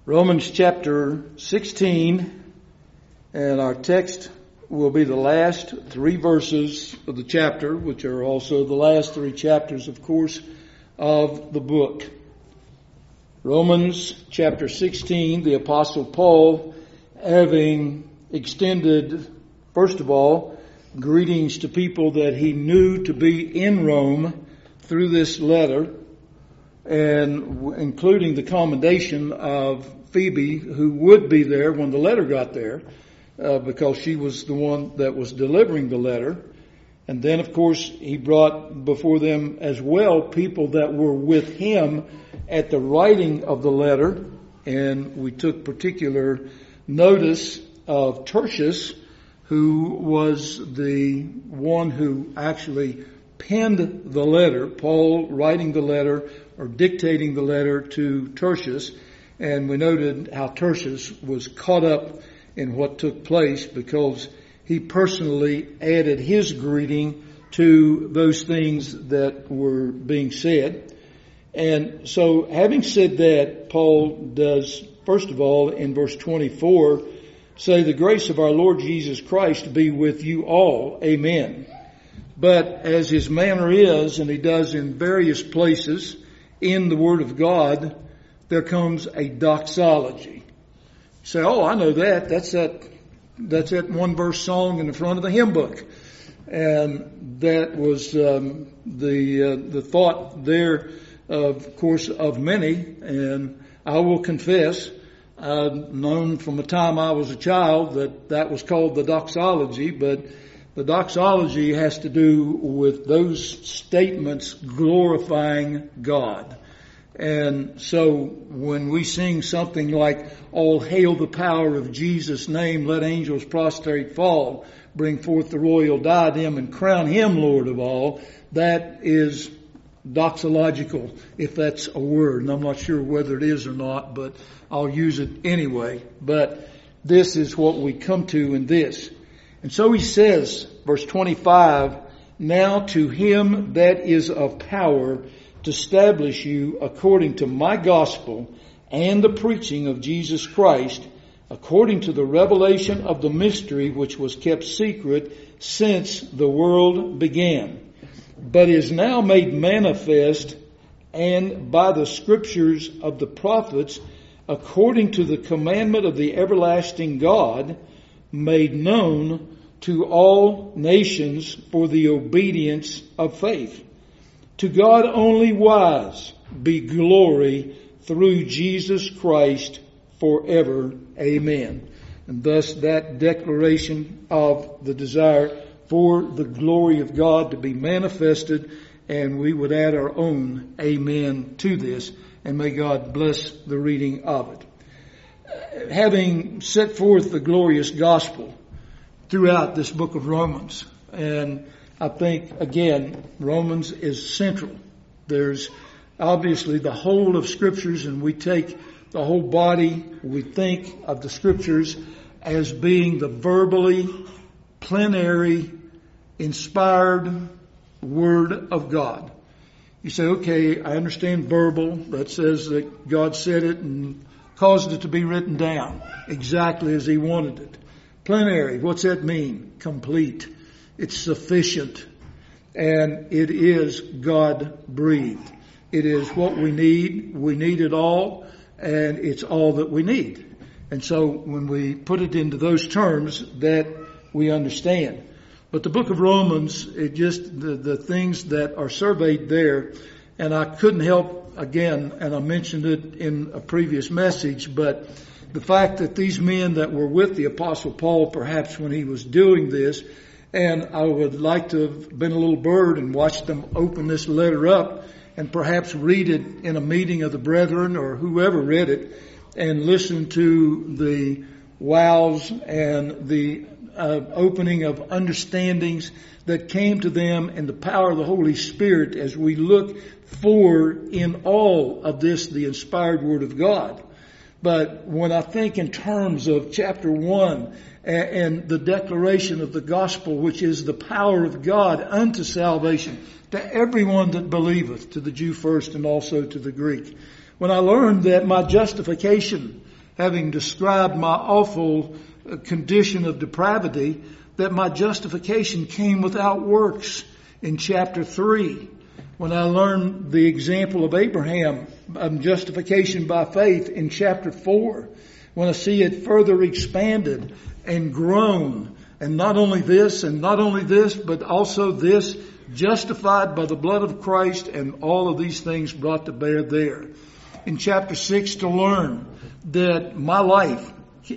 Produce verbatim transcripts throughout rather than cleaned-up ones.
Romans chapter sixteen, and our text will be the last three verses of the chapter, which are also the last three chapters, of course, of the book. Romans chapter sixteen, the Apostle Paul, having extended, first of all, greetings to people that he knew to be in Rome through this letter, and including the commendation of Phoebe, who would be there when the letter got there, uh, because she was the one that was delivering the letter. And then, of course, he brought before them as well people that were with him at the writing of the letter. And we took particular notice of Tertius, who was the one who actually penned the letter, Paul writing the letter or dictating the letter to Tertius. And we noted how Tertius was caught up in what took place because he personally added his greeting to those things that were being said. And so having said that, Paul does, first of all, in verse twenty-four, say, "The grace of our Lord Jesus Christ be with you all. Amen." But as his manner is, and he does in various places in the Word of God, there comes a doxology. You say, "Oh, I know that. That's that, that's that one verse song in the front of the hymn book." And that was, um, the, uh, the thought there, of course, of many. And I will confess, I've known from the time I was a child that that was called the doxology, but the doxology has to do with those statements glorifying God. And so when we sing something like, "All hail the power of Jesus' name, let angels prostrate fall, bring forth the royal diadem and crown him Lord of all," that is doxological, if that's a word. And I'm not sure whether it is or not, but I'll use it anyway. But this is what we come to in this. And so he says, verse twenty-five, "Now to him that is of power to establish you according to my gospel and the preaching of Jesus Christ, according to the revelation of the mystery which was kept secret since the world began, but is now made manifest, and by the scriptures of the prophets, according to the commandment of the everlasting God, made known to all nations for the obedience of faith. To God only wise be glory through Jesus Christ forever. Amen." And thus that declaration of the desire for the glory of God to be manifested, and we would add our own amen to this, and may God bless the reading of it. Having set forth the glorious gospel throughout this book of Romans, and I think, again, Romans is central. There's obviously the whole of Scriptures, and we take the whole body, we think of the Scriptures as being the verbally, plenary, inspired Word of God. You say, okay, I understand verbal. That says that God said it and caused it to be written down exactly as He wanted it. Plenary, what's that mean? Complete. It's sufficient. And it is God-breathed. It is what we need. We need it all. And it's all that we need. And so when we put it into those terms, that we understand. But the book of Romans, it just, the, the things that are surveyed there, and I couldn't help, again, and I mentioned it in a previous message, but the fact that these men that were with the Apostle Paul, perhaps when he was doing this, and I would like to have been a little bird and watched them open this letter up and perhaps read it in a meeting of the brethren or whoever read it and listen to the wows and the uh, opening of understandings that came to them in the power of the Holy Spirit as we look for in all of this the inspired Word of God. But when I think in terms of chapter one and the declaration of the gospel, which is the power of God unto salvation to everyone that believeth, to the Jew first and also to the Greek. When I learned that my justification having described my awful condition of depravity, that my justification came without works in chapter three. When I learned the example of Abraham, um, justification by faith in chapter four. When I see it further expanded and grown. And not only this and not only this, but also this, justified by the blood of Christ, and all of these things brought to bear there. In chapter six, to learn that my life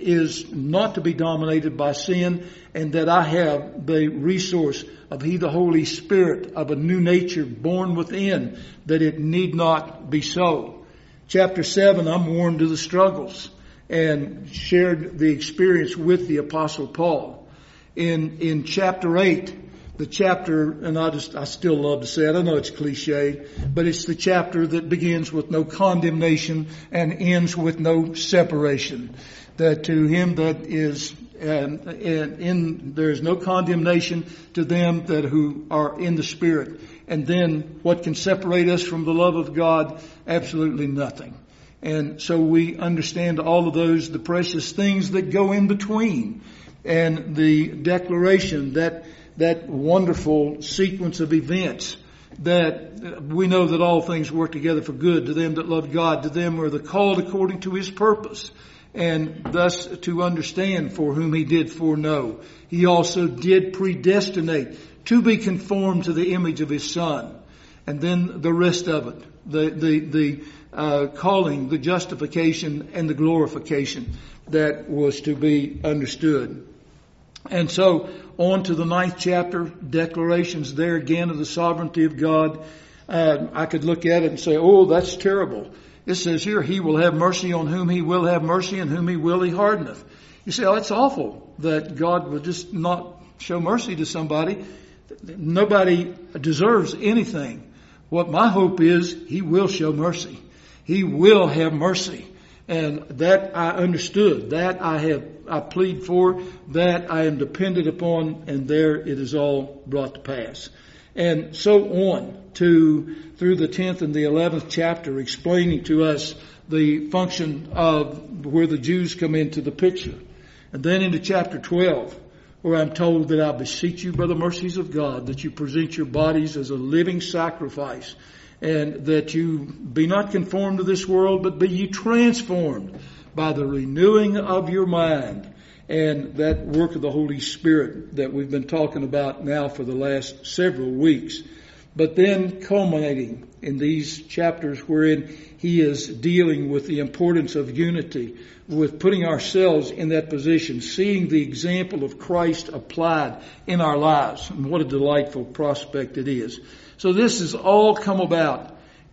is not to be dominated by sin, and that I have the resource of He, the Holy Spirit, of a new nature born within, that it need not be so. Chapter seven, I'm warned to the struggles and shared the experience with the Apostle Paul. In, in chapter eight, the chapter, and I just, I still love to say it, I know it's cliche, but it's the chapter that begins with no condemnation and ends with no separation. That to him that is, and, and in, there is no condemnation to them that who are in the Spirit. And then what can separate us from the love of God? Absolutely nothing. And so we understand all of those, the precious things that go in between. And the declaration, that, that wonderful sequence of events, that we know that all things work together for good to them that love God, to them who are the called according to His purpose. And thus to understand for whom He did foreknow. He also did predestinate to be conformed to the image of His Son. And then the rest of it, the, the, the, uh, calling, the justification and the glorification that was to be understood. And so on to the ninth chapter, declarations there again of the sovereignty of God. Uh, I could look at it and say, oh, that's terrible. It says here, He will have mercy on whom He will have mercy, and whom He will He hardeneth. You say, oh, it's awful that God will just not show mercy to somebody. Nobody deserves anything. What my hope is, He will show mercy. He will have mercy. And that I understood. That I have, I plead for. That I am dependent upon. And there it is all brought to pass. And so on to, through the tenth and the eleventh chapter, explaining to us the function of where the Jews come into the picture. And then into chapter twelve, where I'm told that I beseech you by the mercies of God, that you present your bodies as a living sacrifice, and that you be not conformed to this world, but be ye transformed by the renewing of your mind. And that work of the Holy Spirit that we've been talking about now for the last several weeks. But then culminating in these chapters wherein he is dealing with the importance of unity, with putting ourselves in that position, seeing the example of Christ applied in our lives. And what a delightful prospect it is. So this has all come about,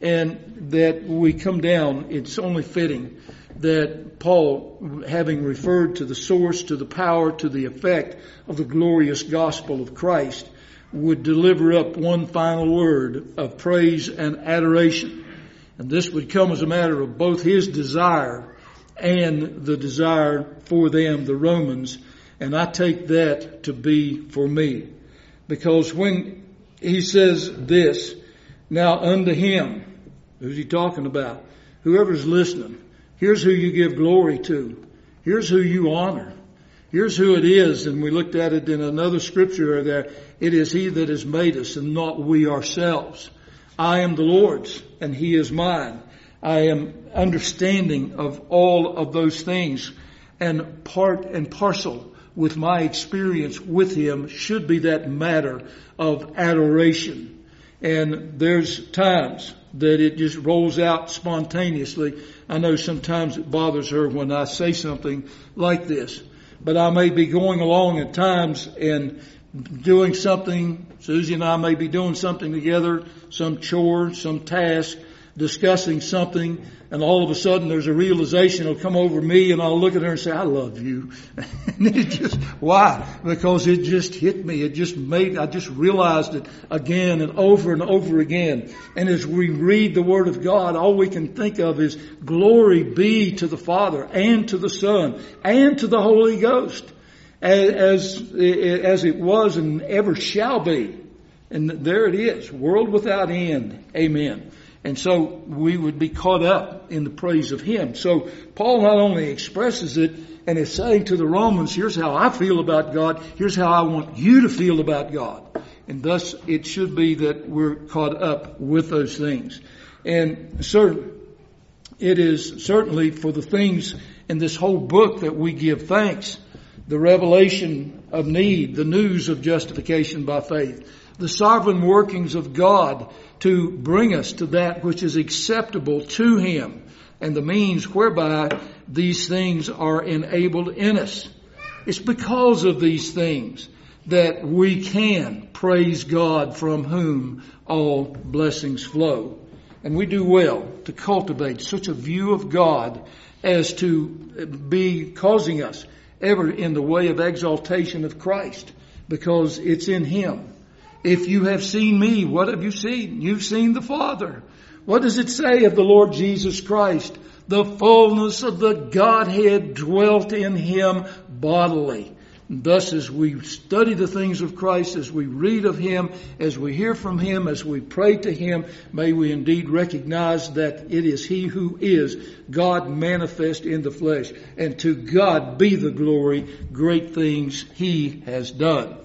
and that we come down, it's only fitting that Paul, having referred to the source, to the power, to the effect of the glorious gospel of Christ, would deliver up one final word of praise and adoration. And this would come as a matter of both his desire and the desire for them, the Romans. And I take that to be for me. Because when he says this, now unto him, who's he talking about? Whoever's listening. Here's who you give glory to. Here's who you honor. Here's who it is, and we looked at it in another scripture there. It is He that has made us and not we ourselves. I am the Lord's and He is mine. I am understanding of all of those things, and part and parcel with my experience with Him should be that matter of adoration. And there's times that it just rolls out spontaneously. I know sometimes it bothers her when I say something like this. But I may be going along at times and doing something. Susie and I may be doing something together, some chore, some task, discussing something, and all of a sudden there's a realization will come over me, and I'll look at her and say, I love you. And it just, why? Because it just hit me. It just made, I just realized it again and over and over again. And as we read the Word of God, all we can think of is glory be to the Father and to the Son and to the Holy Ghost, as, as it was and ever shall be. And there it is, world without end. Amen. And so we would be caught up in the praise of Him. So Paul not only expresses it and is saying to the Romans, here's how I feel about God. Here's how I want you to feel about God. And thus it should be that we're caught up with those things. And certain, it is certainly for the things in this whole book that we give thanks. The revelation of need, the news of justification by faith, the sovereign workings of God to bring us to that which is acceptable to Him, and the means whereby these things are enabled in us. It's because of these things that we can praise God, from whom all blessings flow. And we do well to cultivate such a view of God as to be causing us ever in the way of exaltation of Christ, because it's in Him. If you have seen me, what have you seen? You've seen the Father. What does it say of the Lord Jesus Christ? The fullness of the Godhead dwelt in Him bodily. And thus, as we study the things of Christ, as we read of Him, as we hear from Him, as we pray to Him, may we indeed recognize that it is He who is God manifest in the flesh. And to God be the glory, great things He has done.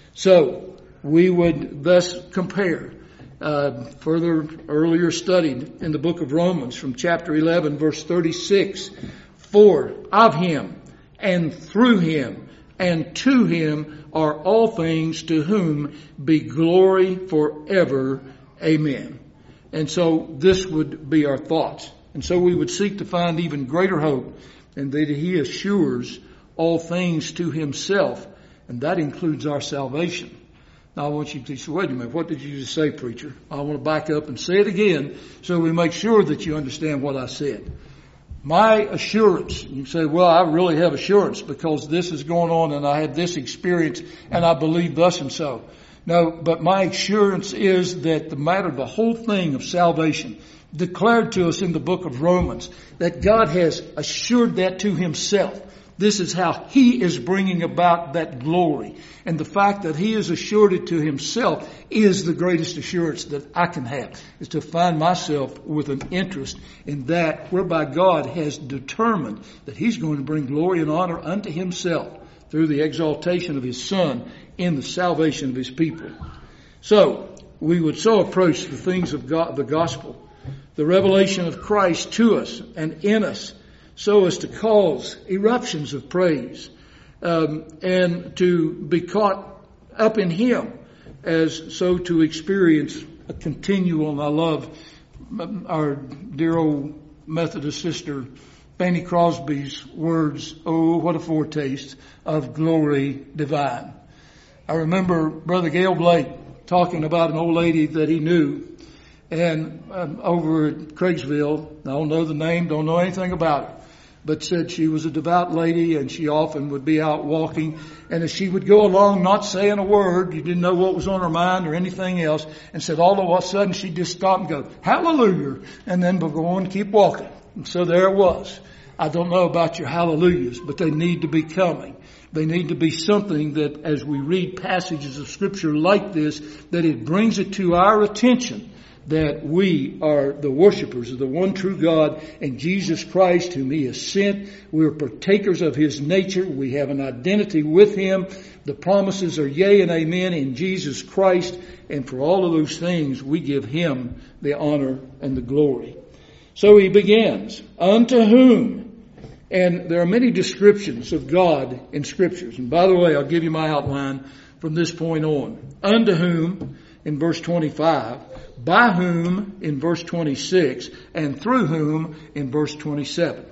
So, we would thus compare, uh, further earlier studied in the book of Romans from chapter eleven, verse thirty-six. For of Him and through Him and to Him are all things, to whom be glory forever. Amen. And so this would be our thoughts. And so we would seek to find even greater hope, and that He assures all things to Himself, and that includes our salvation. Now I want you to say, wait a minute, what did you just say, preacher? I want to back up and say it again so we make sure that you understand what I said. My assurance, you say, well, I really have assurance because this is going on and I had this experience and I believe thus and so. No, but my assurance is that the matter, the whole thing of salvation, declared to us in the book of Romans, that God has assured that to Himself. This is how He is bringing about that glory. And the fact that He has assured it to Himself is the greatest assurance that I can have, is to find myself with an interest in that whereby God has determined that He's going to bring glory and honor unto Himself through the exaltation of His Son in the salvation of His people. So, we would so approach the things of God, the gospel, the revelation of Christ to us and in us, so as to cause eruptions of praise, um, and to be caught up in Him, as so to experience a continual, and I love our dear old Methodist sister Fanny Crosby's words, oh, what a foretaste of glory divine. I remember Brother Gail Blake talking about an old lady that he knew, and um, over at Craigsville, I don't know the name, don't know anything about her, but said she was a devout lady and she often would be out walking, and as she would go along not saying a word, you didn't know what was on her mind or anything else, and said all of a sudden she'd just stop and go, hallelujah, and then go on and keep walking. And so there it was. I don't know about your hallelujahs, but they need to be coming. They need to be something that as we read passages of Scripture like this, that it brings it to our attention that we are the worshipers of the one true God and Jesus Christ whom He has sent. We are partakers of His nature. We have an identity with Him. The promises are yea and amen in Jesus Christ. And for all of those things, we give Him the honor and the glory. So he begins, unto whom? And there are many descriptions of God in Scriptures. And by the way, I'll give you my outline from this point on. Unto whom, in verse twenty-five, by whom in verse twenty-six, and through whom in verse twenty-seven.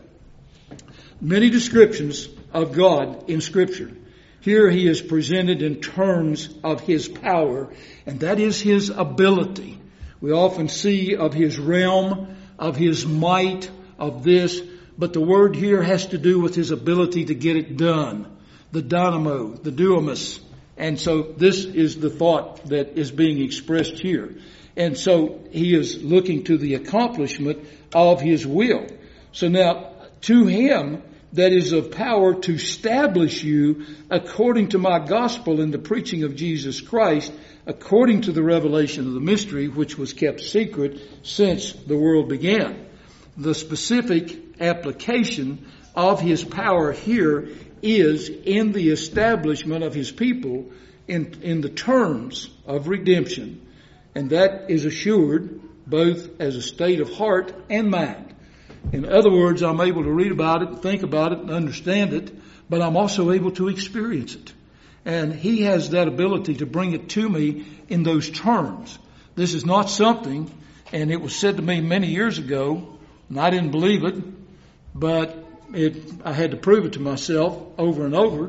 Many descriptions of God in Scripture. Here He is presented in terms of His power, and that is His ability. We often see of His realm, of His might, of this, but the word here has to do with His ability to get it done. The dynamo, the dunamis. And so this is the thought that is being expressed here. And so He is looking to the accomplishment of His will. So now, to Him, that is of power to establish you according to my gospel and the preaching of Jesus Christ, according to the revelation of the mystery, which was kept secret since the world began. The specific application of his power here is in the establishment of his people in, in the terms of redemption. And that is assured both as a state of heart and mind. In other words, I'm able to read about it, think about it, and understand it, but I'm also able to experience it. And he has that ability to bring it to me in those terms. This is not something, and it was said to me many years ago, and I didn't believe it, but it, I had to prove it to myself over and over.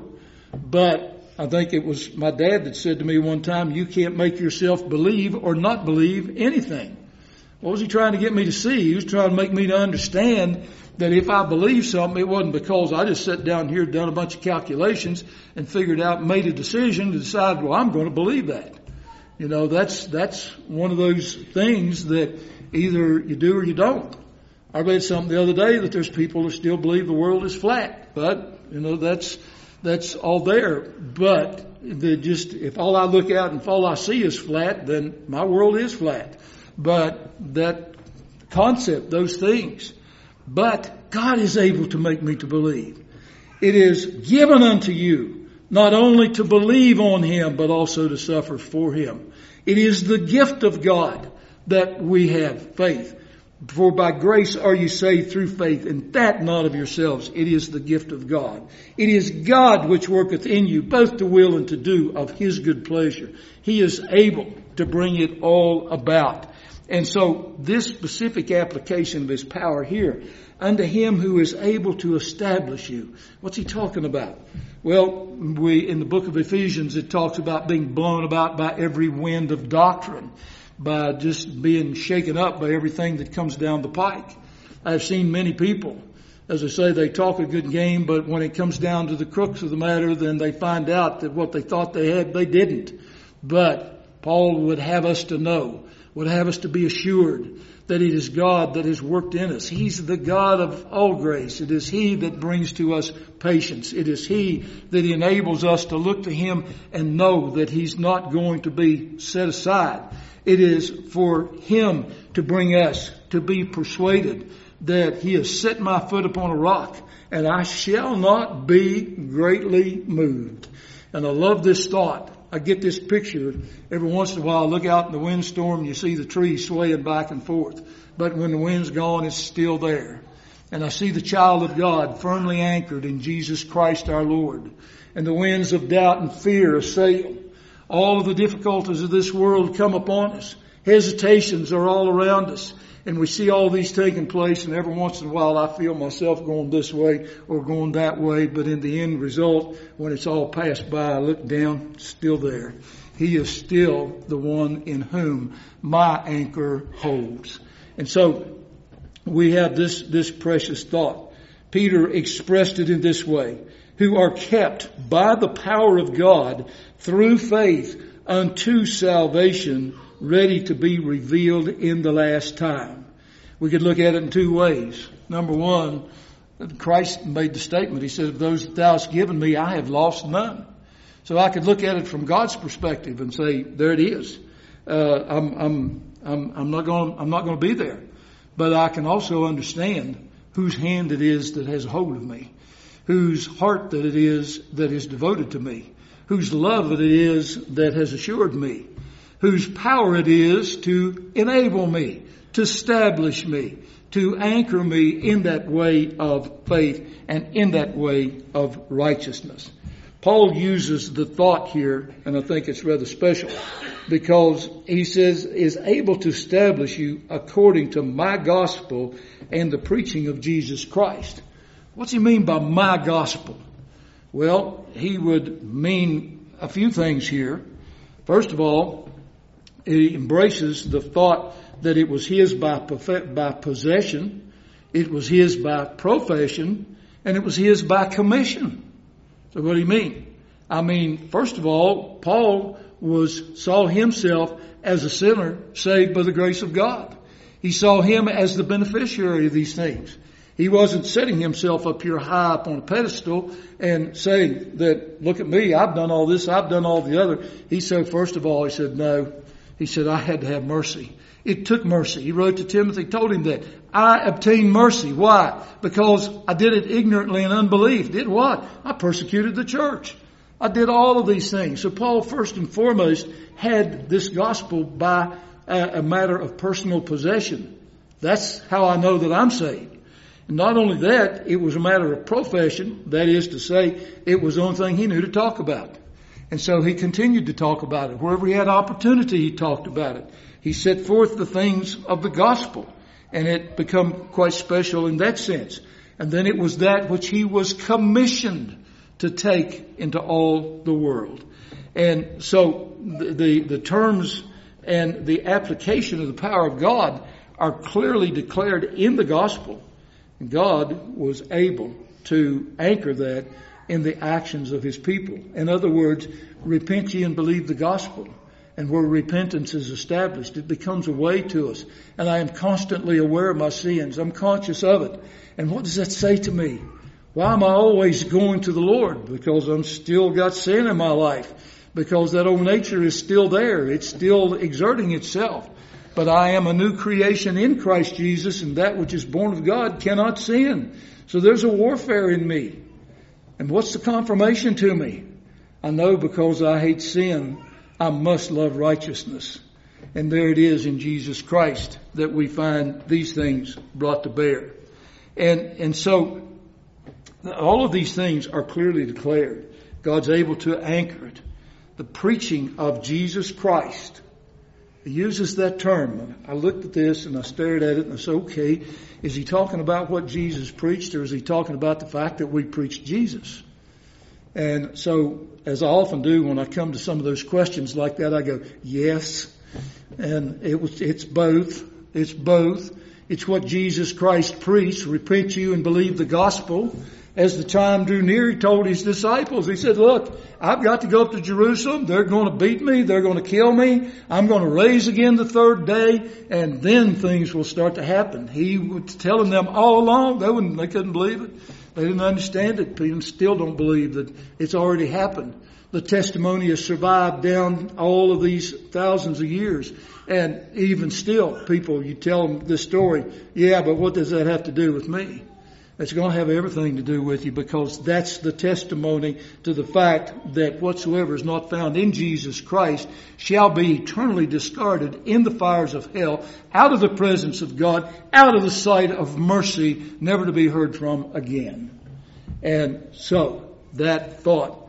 But I think it was my dad that said to me one time, you can't make yourself believe or not believe anything. What was he trying to get me to see? He was trying to make me to understand that if I believe something, it wasn't because I just sat down here, done a bunch of calculations, and figured out, made a decision to decide, well, I'm going to believe that. You know, that's that's one of those things that either you do or you don't. I read something the other day that there's people that still believe the world is flat, but you know that's that's all there. But the just if all I look out and if all I see is flat, then my world is flat. But that concept, those things. But God is able to make me to believe. It is given unto you not only to believe on him, but also to suffer for him. It is the gift of God that we have faith. For by grace are you saved through faith, and that not of yourselves. It is the gift of God. It is God which worketh in you, both to will and to do of his good pleasure. He is able to bring it all about. And so this specific application of his power here, unto him who is able to establish you. What's he talking about? Well, we in the book of Ephesians, it talks about being blown about by every wind of doctrine, by just being shaken up by everything that comes down the pike. I've seen many people, as I say, they talk a good game, but when it comes down to the crux of the matter, then they find out that what they thought they had, they didn't. But Paul would have us to know, would have us to be assured that it is God that has worked in us. He's the God of all grace. It is he that brings to us patience. It is he that enables us to look to him and know that he's not going to be set aside. It is for him to bring us to be persuaded that he has set my foot upon a rock and I shall not be greatly moved. And I love this thought. I get this picture every once in a while. I look out in the windstorm and you see the trees swaying back and forth. But when the wind's gone, it's still there. And I see the child of God firmly anchored in Jesus Christ our Lord. And the winds of doubt and fear assail. All of the difficulties of this world come upon us. Hesitations are all around us. And we see all these taking place, and every once in a while I feel myself going this way or going that way. But in the end result, when it's all passed by, I look down, still there. He is still the one in whom my anchor holds. And so we have this, this precious thought. Peter expressed it in this way: who are kept by the power of God through faith unto salvation, ready to be revealed in the last time. We could look at it in two ways. Number one, Christ made the statement. He said, of those that thou hast given me, I have lost none. So I could look at it from God's perspective and say, there it is. Uh, I'm, I'm, I'm, I'm not going, I'm not going to be there. But I can also understand whose hand it is that has hold of me, whose heart that it is that is devoted to me, whose love it is that has assured me, whose power it is to enable me, to establish me, to anchor me in that way of faith and in that way of righteousness. Paul uses the thought here, and I think it's rather special, because he says, is able to establish you according to my gospel and the preaching of Jesus Christ. What's he mean by my gospel? Well, he would mean a few things here. First of all, he embraces the thought that it was his by, by possession, it was his by profession, and it was his by commission. So what do you mean? I mean, first of all, Paul was saw himself as a sinner saved by the grace of God. He saw him as the beneficiary of these things. He wasn't setting himself up here high up on a pedestal and saying that, look at me, I've done all this, I've done all the other. He said, first of all, he said, no. He said, I had to have mercy. It took mercy. He wrote to Timothy, told him that. I obtained mercy. Why? Because I did it ignorantly in unbelief. Did what? I persecuted the church. I did all of these things. So Paul, first and foremost, had this gospel by a, a matter of personal possession. That's how I know that I'm saved. And not only that, it was a matter of profession. That is to say, it was the only thing he knew to talk about. And so he continued to talk about it. Wherever he had opportunity, he talked about it. He set forth the things of the gospel, and it became quite special in that sense. And then it was that which he was commissioned to take into all the world. And so the, the, the terms and the application of the power of God are clearly declared in the gospel. God was able to anchor that in the actions of his people. In other words, repent ye and believe the gospel. And where repentance is established, it becomes a way to us. And I am constantly aware of my sins. I'm conscious of it. And what does that say to me? Why am I always going to the Lord? Because I'm still got sin in my life. Because that old nature is still there. It's still exerting itself. But I am a new creation in Christ Jesus, and that which is born of God cannot sin. So there's a warfare in me. And what's the confirmation to me? I know because I hate sin, I must love righteousness. And there it is in Jesus Christ that we find these things brought to bear. And, and so all of these things are clearly declared. God's able to anchor it. The preaching of Jesus Christ. He uses that term. I looked at this and I stared at it and I said, okay, is he talking about what Jesus preached, or is he talking about the fact that we preach Jesus? And so, as I often do when I come to some of those questions like that, I go, yes. And it was, it's both. It's both. It's what Jesus Christ preached. Repent you and believe the gospel. As the time drew near, he told his disciples, he said, look, I've got to go up to Jerusalem. They're going to beat me. They're going to kill me. I'm going to raise again the third day. And then things will start to happen. He was telling them all along. They wouldn't, they couldn't believe it. They didn't understand it. People still don't believe that it's already happened. The testimony has survived down all of these thousands of years. And even still, people, you tell them this story. Yeah, but what does that have to do with me? It's going to have everything to do with you, because that's the testimony to the fact that whatsoever is not found in Jesus Christ shall be eternally discarded in the fires of hell, out of the presence of God, out of the sight of mercy, never to be heard from again. And so that thought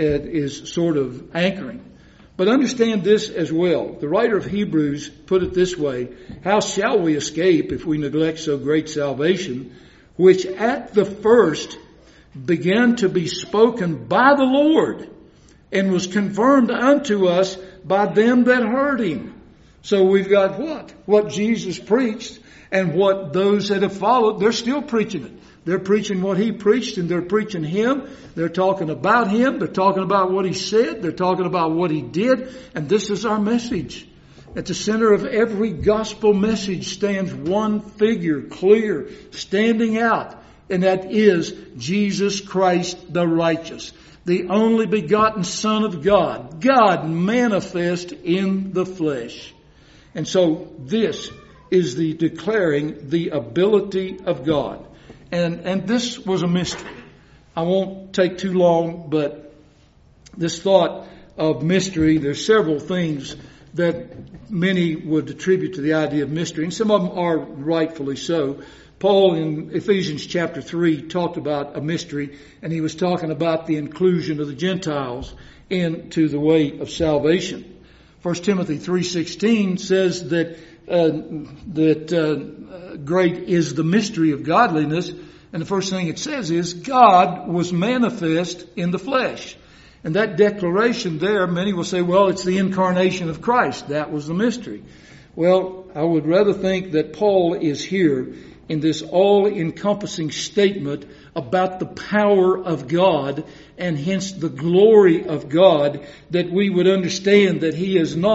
is sort of anchoring. But understand this as well. The writer of Hebrews put it this way: how shall we escape if we neglect so great salvation, which at the first began to be spoken by the Lord, and was confirmed unto us by them that heard him. So we've got what? What Jesus preached, and what those that have followed, they're still preaching it. They're preaching what he preached, and they're preaching him. They're talking about him. They're talking about what he said. They're talking about what he did. And this is our message. At the center of every gospel message stands one figure, clear, standing out, and that is Jesus Christ the righteous, the only begotten Son of God, God manifest in the flesh. And so this is the declaring the ability of God. And, and this was a mystery. I won't take too long, but this thought of mystery, there's several things that many would attribute to the idea of mystery, and some of them are rightfully so. Paul in Ephesians chapter three talked about a mystery, and he was talking about the inclusion of the Gentiles into the way of salvation. First Timothy three sixteen says that uh, that uh, great is the mystery of godliness, and the first thing it says is God was manifest in the flesh. And that declaration there, many will say, well, it's the incarnation of Christ. That was the mystery. Well, I would rather think that Paul is here in this all-encompassing statement about the power of God, and hence the glory of God, that we would understand that he is not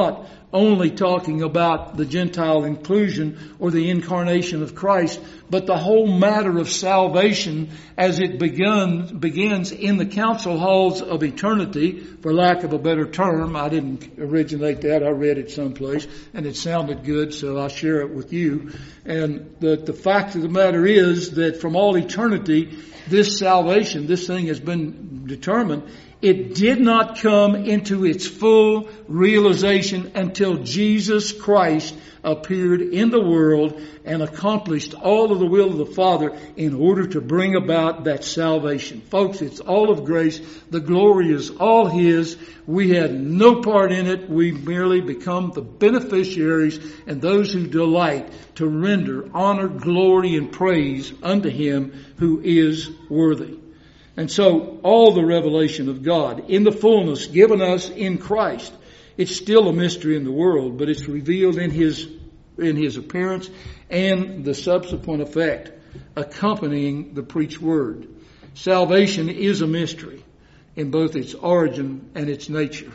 only talking about the Gentile inclusion or the incarnation of Christ, but the whole matter of salvation as it begun, begins in the council halls of eternity, for lack of a better term. I didn't originate that. I read it someplace and it sounded good, so I'll share it with you. And the, the fact of the matter is that from all eternity, this salvation, this thing has been determined. It did not come into its full realization until Jesus Christ appeared in the world and accomplished all of the will of the Father in order to bring about that salvation. Folks, it's all of grace. The glory is all His. We had no part in it. We merely become the beneficiaries and those who delight to render honor, glory, and praise unto Him who is worthy. And so all the revelation of God in the fullness given us in Christ, it's still a mystery in the world, but it's revealed in His, in His appearance and the subsequent effect accompanying the preached word. Salvation is a mystery in both its origin and its nature.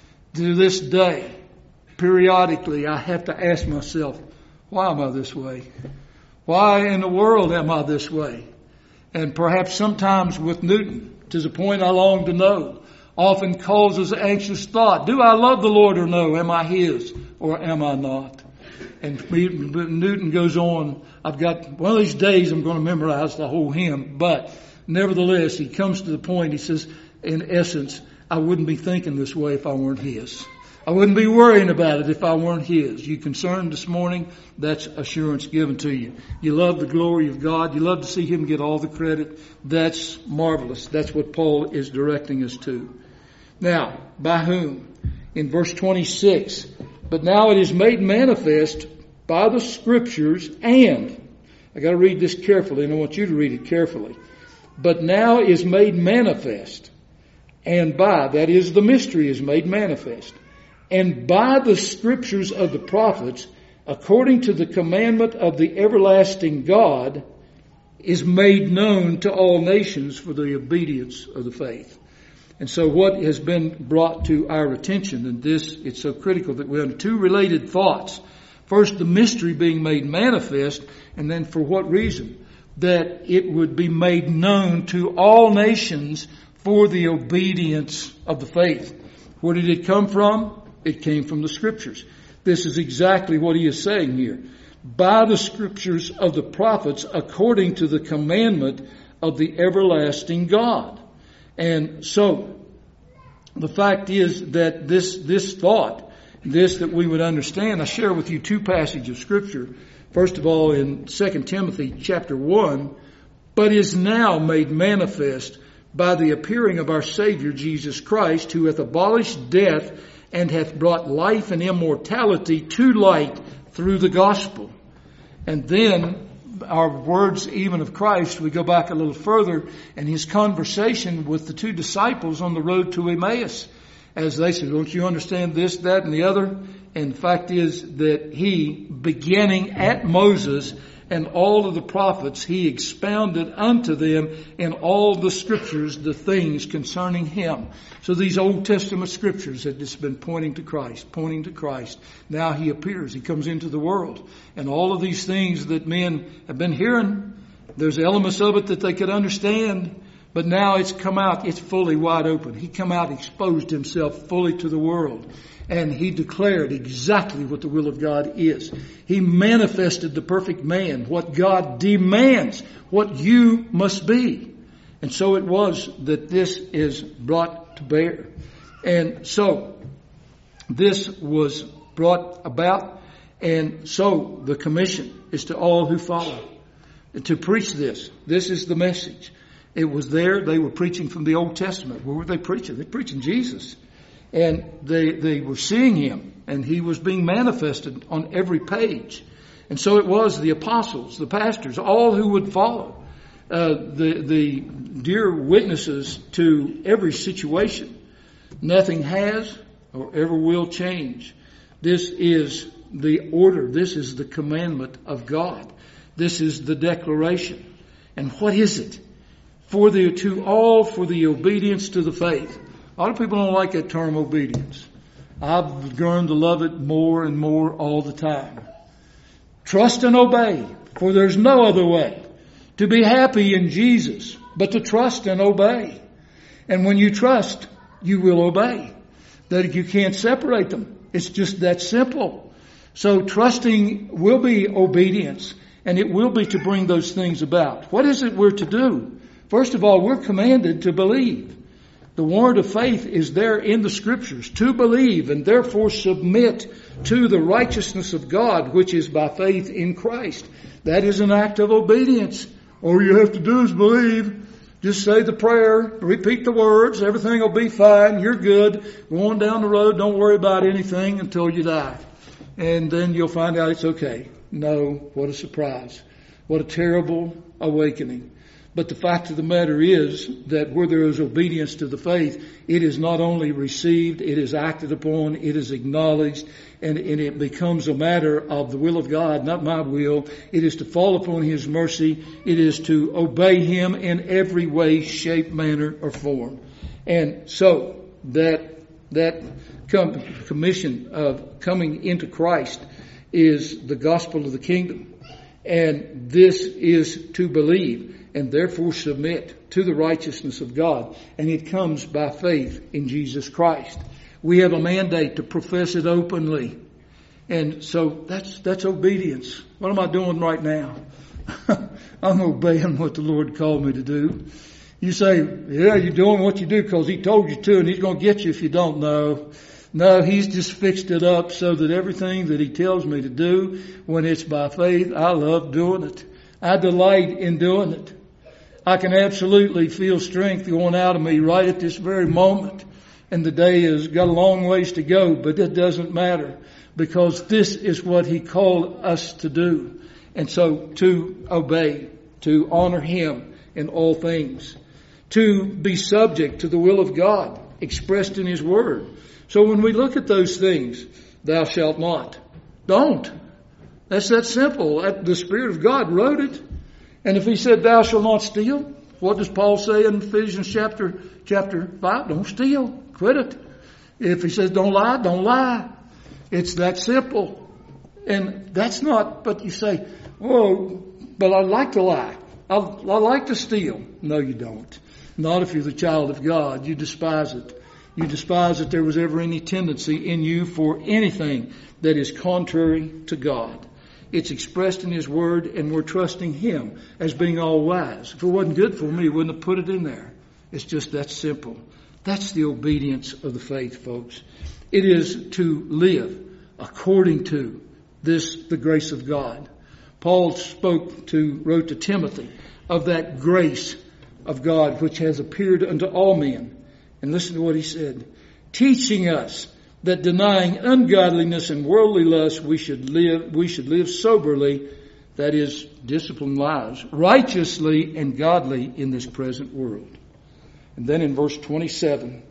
To this day, periodically I have to ask myself, why am I this way? Why in the world am I this way? And perhaps sometimes with Newton, to the point I long to know, often causes anxious thought. Do I love the Lord or no? Am I His or am I not? And Newton goes on, I've got, one of these days I'm going to memorize the whole hymn, but nevertheless, he comes to the point, he says, in essence, I wouldn't be thinking this way if I weren't His. I wouldn't be worrying about it if I weren't His. You concerned this morning? That's assurance given to you. You love the glory of God. You love to see Him get all the credit. That's marvelous. That's what Paul is directing us to. Now, by whom? In verse twenty-six, but now it is made manifest by the Scriptures and, I got to read this carefully and I want you to read it carefully. But now is made manifest and by, that is the mystery is made manifest. And by the Scriptures of the prophets, according to the commandment of the everlasting God, is made known to all nations for the obedience of the faith. And so what has been brought to our attention, and this, it's so critical that we have two related thoughts. First, the mystery being made manifest, and then for what reason? That it would be made known to all nations for the obedience of the faith. Where did it come from? It came from the Scriptures. This is exactly what he is saying here. By the Scriptures of the prophets, according to the commandment of the everlasting God. And so, the fact is that this, this thought, this that we would understand, I share with you two passages of Scripture. First of all, in Second Timothy chapter one, but is now made manifest by the appearing of our Savior Jesus Christ, who hath abolished death and hath brought life and immortality to light through the gospel. And then our words even of Christ, we go back a little further, and his conversation with the two disciples on the road to Emmaus, as they said, don't you understand this, that, and the other? And the fact is that he, beginning at Moses and all of the prophets, he expounded unto them in all the Scriptures the things concerning him. So these Old Testament Scriptures had just been pointing to Christ, pointing to Christ. Now he appears, he comes into the world. And all of these things that men have been hearing, there's elements of it that they could understand. But now it's come out, it's fully wide open. He come out, exposed himself fully to the world. And he declared exactly what the will of God is. He manifested the perfect man, what God demands, what you must be. And so it was that this is brought to bear. And so this was brought about. And so the commission is to all who follow to preach this. This is the message. It was there. They were preaching from the Old Testament. What were they preaching? They're preaching Jesus. And they, they were seeing him, and he was being manifested on every page. And so it was the apostles, the pastors, all who would follow, uh, the, the dear witnesses to every situation. Nothing has or ever will change. This is the order. This is the commandment of God. This is the declaration. And what is it? For the, to all for the obedience to the faith. A lot of people don't like that term obedience. I've grown to love it more and more all the time. Trust and obey, for there's no other way to be happy in Jesus but to trust and obey. And when you trust, you will obey. That you can't separate them. It's just that simple. So trusting will be obedience, and it will be to bring those things about. What is it we're to do? First of all, we're commanded to believe. The word of faith is there in the Scriptures, to believe and therefore submit to the righteousness of God, which is by faith in Christ. That is an act of obedience. All you have to do is believe. Just say the prayer, repeat the words, everything will be fine, you're good. Go on down the road, don't worry about anything until you die. And then you'll find out it's okay. No, what a surprise. What a terrible awakening. But the fact of the matter is that where there is obedience to the faith, it is not only received, it is acted upon, it is acknowledged, and, and it becomes a matter of the will of God, not my will. It is to fall upon His mercy. It is to obey Him in every way, shape, manner, or form. And so that that com- commission of coming into Christ is the gospel of the kingdom. And this is to believe and therefore submit to the righteousness of God. And it comes by faith in Jesus Christ. We have a mandate to profess it openly. And so that's that's obedience. What am I doing right now? I'm obeying what the Lord called me to do. You say, yeah, you're doing what you do because He told you to, and He's going to get you if you don't know. No, He's just fixed it up so that everything that He tells me to do, when it's by faith, I love doing it. I delight in doing it. I can absolutely feel strength going out of me right at this very moment. And the day has got a long ways to go, but it doesn't matter because this is what He called us to do. And so to obey, to honor Him in all things, to be subject to the will of God expressed in His Word. So when we look at those things, thou shalt not, don't. That's that simple. The Spirit of God wrote it. And if He said, thou shalt not steal, what does Paul say in Ephesians chapter, chapter five? Don't steal. Quit it. If He says, don't lie, don't lie. It's that simple. And that's not, but you say, whoa, but I like to lie. I, I like to steal. No, you don't. Not if you're the child of God. You despise it. You despise that there was ever any tendency in you for anything that is contrary to God. It's expressed in His Word, and we're trusting Him as being all wise. If it wasn't good for me, He wouldn't have put it in there. It's just that simple. That's the obedience of the faith, folks. It is to live according to this, the grace of God. Paul spoke to, wrote to Timothy of that grace of God which has appeared unto all men. And listen to what he said. Teaching us that denying ungodliness and worldly lust, we should live, we should live soberly, that is, disciplined lives, righteously and godly in this present world. And then in verse twenty-seven,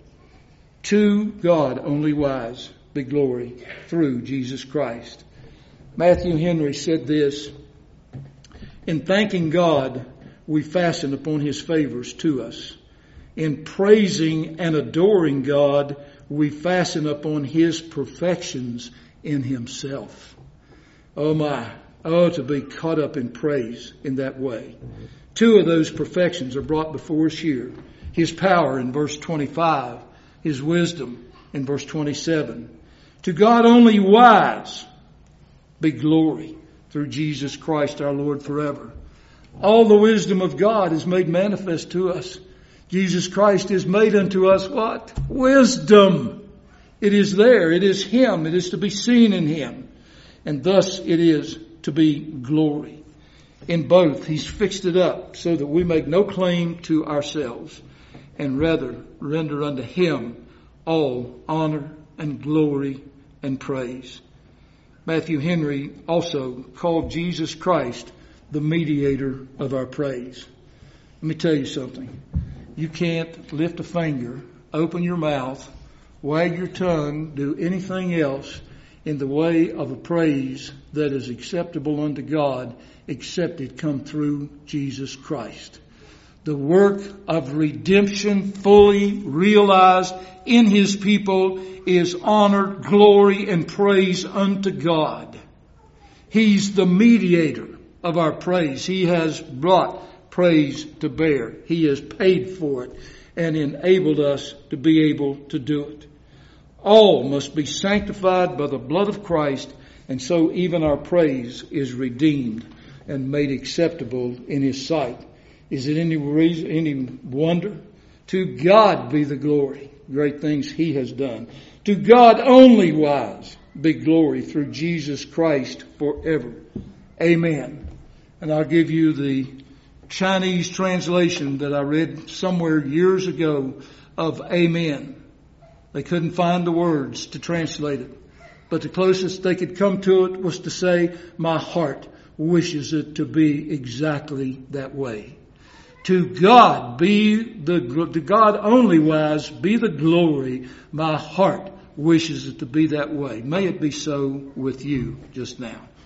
to God only wise be glory through Jesus Christ. Matthew Henry said this, in thanking God, we fasten upon His favors to us. In praising and adoring God, we fasten upon His perfections in Himself. Oh my, oh to be caught up in praise in that way. Two of those perfections are brought before us here. His power in verse twenty-five, His wisdom in verse twenty-seven. To God only wise be glory through Jesus Christ our Lord forever. All the wisdom of God is made manifest to us. Jesus Christ is made unto us what? Wisdom. It is there. It is Him. It is to be seen in Him. And thus it is to be glory. In both, He's fixed it up so that we make no claim to ourselves and rather render unto Him all honor and glory and praise. Matthew Henry also called Jesus Christ the mediator of our praise. Let me tell you something. You can't lift a finger, open your mouth, wag your tongue, do anything else in the way of a praise that is acceptable unto God except it come through Jesus Christ. The work of redemption fully realized in His people is honor, glory, and praise unto God. He's the mediator of our praise. He has brought praise to bear. He has paid for it and enabled us to be able to do it. All must be sanctified by the blood of Christ, and so even our praise is redeemed and made acceptable in His sight. Is it any reason, any wonder? To God be the glory, great things He has done. To God only wise be glory through Jesus Christ forever. Amen. And I'll give you the Chinese translation that I read somewhere years ago of Amen. They couldn't find the words to translate it, but the closest they could come to it was to say, my heart wishes it to be exactly that way. To God be the, to God only wise be the glory. My heart wishes it to be that way. May it be so with you just now.